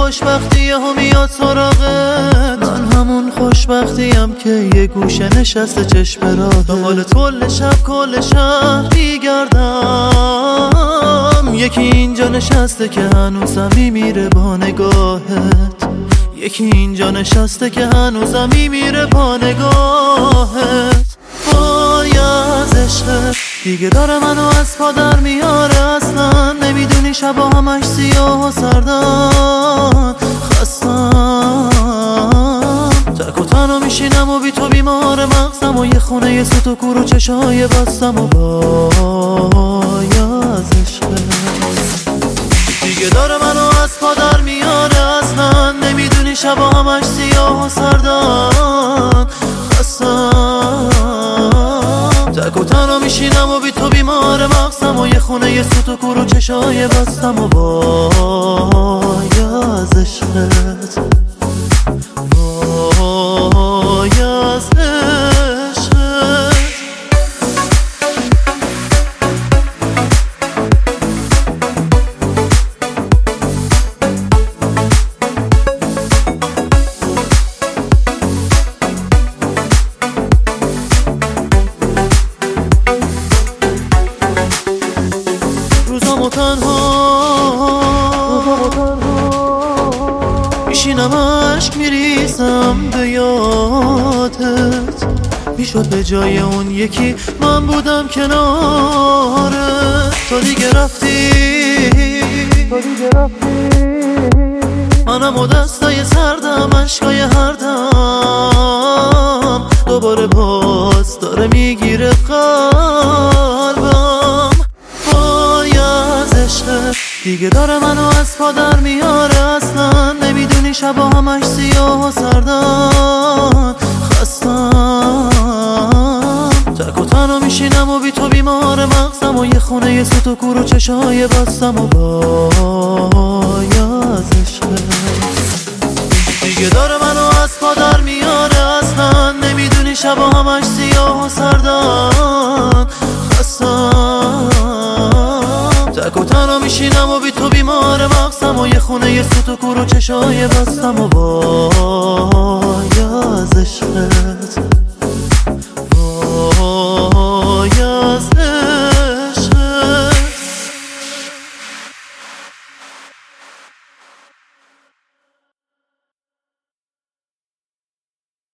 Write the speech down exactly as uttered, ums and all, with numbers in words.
خوشبختی هم میاد سراغت. من همون خوشبختیم که یه گوشه نشسته چشم راهت. دنبالت کل شب کل شهر میگردم. یکی اینجا نشسته که هنوزم میمیره با نگاهت. یکی اینجا نشسته که هنوزم میمیره با نگاهت. وای از عشقت دیگه داره منو از پا در میاره. اصلا نمیدونی شبا همش سیاه و سردم. خستم تک و تنها میشینم و بی تو بیمار مغزم و یه خونه یه سوت و کور و چشای بستم. و وای از عشقت دیگه داره منو از پا در میاره. اصلا نمیدونی شبا همش سیاه و سردم. خستم تک و تنها میشینم و بی تو بیمار مغزم و یه خونه یه سوت و کور و چشای بستم. و وای از عشقت وای از عشقت. روزامو تنها میشینم عشق میریزم به یادت. میشد به جای اون یکی من بودم کنارت. تو دیگه رفتی منم و دستای سردم عشقای هر دم. دوباره باز داره میگیره قلبم. وای از عشقت دیگه داره منو از پا در میاره. اصلا نمیدونی شبا همش سیاه و سردم. خستم تک و تنها میشینم و بی تو بیمار مغزم و یه خونه یه سوت و کور و چشای بستم. و وای از عشقت دیگه داره منو از پا در میاره. اصلا نمیدونی شبا همش سیاه و سردم. خستم تک و تنها میشینم و بی تو بیمار مغزم و یه خونه یه سوت و کور و چشای بستم. و وای از عشقت